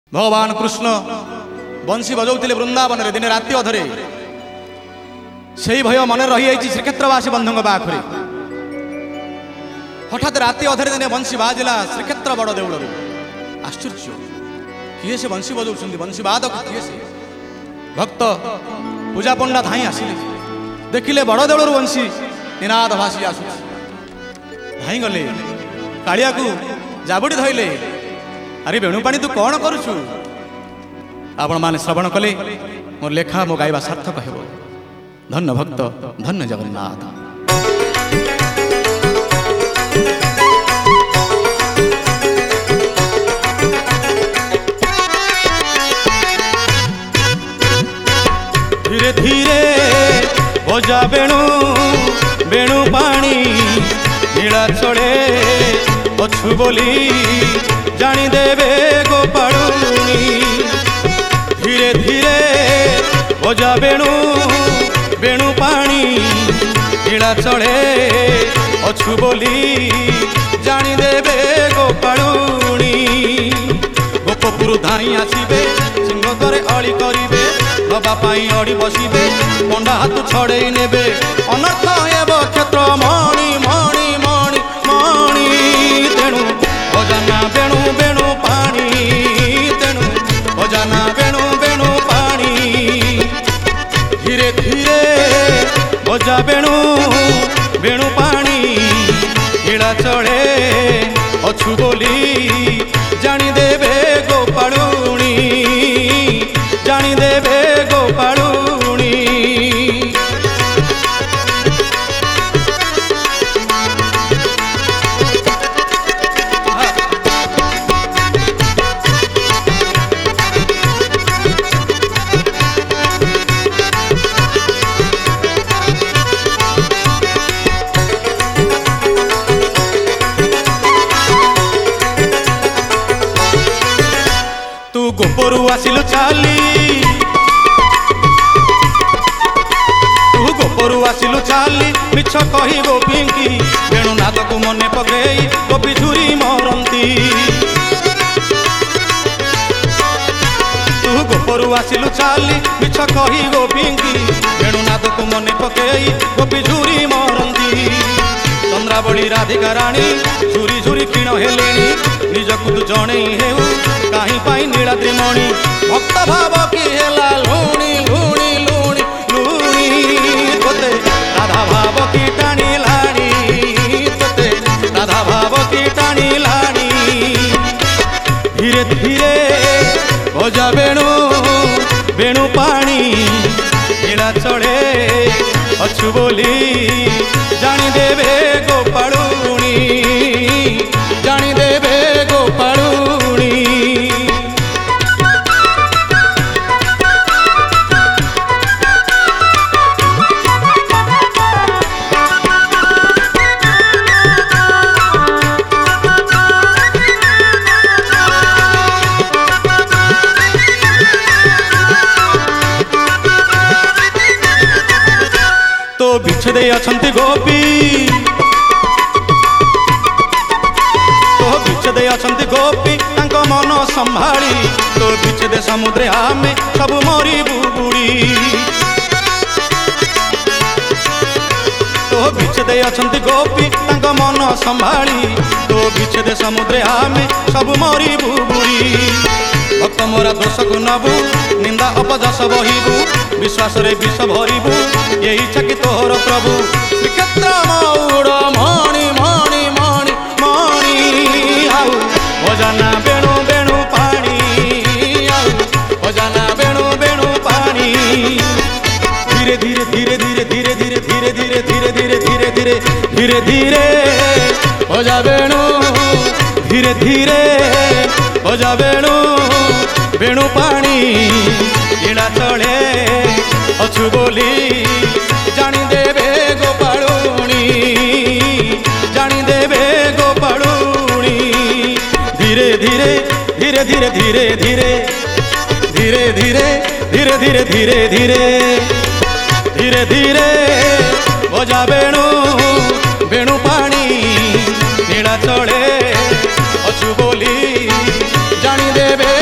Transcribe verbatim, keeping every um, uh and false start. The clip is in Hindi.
भगवान कृष्ण बंशी बजाउथिले वृंदावन रे दिन राति अधरे से भय मन रही जाइए श्रीक्षेत्रवासी बंधुओं पाखरे। हठात राति अधरे दिन बंशी बाजिला श्रीक्षेत्र बड़ देउल। आश्चर्य किए से बंशी बजाउछन्ति, बंशी बादक किए से? भक्त पूजा पंडा धाई आसिले, देखिले बड़ देउलर बंशी निनाद भासी आसु। धाई गले कालिया को जाबुड़ी धइले, अरे वेणुपाणी तू कौन करुछु? आपण माने श्रवण कले मोर लेखा मो गायबा सार्थक हेबो। धन्य भक्त, धन्य जगन्नाथ। धीरे धीरे बजा वेणु वेणु पाणी नीला चढ़े अछु बोली जानी देवे गोपाळुनी। धीरे धीरे बजा वेणु वेणु पाणी नीला चढ़े अछु बोली जानी देवे गोपाळुनी। गोपपुर धाई आसिबे सिंहद्वारे अली करिबे, बाबा पाई अड़ी बसिबे, पंडा हाथ छड़े नेबे। अनर्थ हेब क्षेत्र मणि मणि मणि मणि, तेणु बजाना वेणु वेणु पाणी, तेणु बजाना वेणु वेणु पाणी। धीरे धीरे बजा वेणु वेणु पाणी नीला चढ़े अछु बोली जानी देवे गोपाळुनी, जानी देवे गोपाळुनी। तू गोपरू आसिलु चाली, तू गोपरू आसिलु चाली मिछ कही गोपींकी। वेणुनाथ को मने पकई गोपी झुरी मरंती। तू गोपरू आसिलु चाली मिछ कही गोपींकी। वेणुनाथ को मने पकई गोपी झुरी मरंती। चंद्रावली राधिका राणी झुरी झुरी क्षीण हेलेनी। निजकु तू जणे हेउ काहीं पाई नीलाद्रि मणि। भक्त भाव की हेला लुणी लुणी लुणी लुणी, तोते राधा भाव की टाणी लाणी, तोते राधा भाव की टाणी लाणी। धीरे धीरे बजा वेणु वेणु पाणी नीला चढ़े अछु बोली जानी देवे गोपाळुनी, जानी देवे गोपाळुनी। तो बिछदे अछंती गोपी, तो बिछदे अछंती गोपी तांको मन संभाली। तो बिछदे समुद्रे आमे सब मरी बुबुड़ी। तो बिछदे अछंती गोपी तांको मन संभाली। तो बिछदे समुद्रे आमे सब मरी बुबुड़ी। भक्त मोरा दोष को नबु निंदा अपदस बहिबु, विश्वास रे विष भरिबु ये इच्छा कि तोहर प्रभु। श्रीक्षेत्र मौड़ मणि मणि मणि मणि, आउ बजाना वेणु वेणु पाणी, आउ बजाना वेणु वेणु पाणी। धीरे धीरे धीरे धीरे धीरे धीरे धीरे धीरे धीरे धीरे धीरे धीरे धीरे धीरे बजा वेणु, धीरे धीरे बजा वेणु वेणु पाणी नीला चढ़े अछु बोली जानी देवे गोपाळुनी, जानी देवे गोपाळुनी। धीरे धीरे धीरे धीरे धीरे धीरे धीरे धीरे धीरे धीरे धीरे धीरे धीरे धीरे बजा वेणु वेणु पाणी नीला चढ़े अछु बोली जानी देवे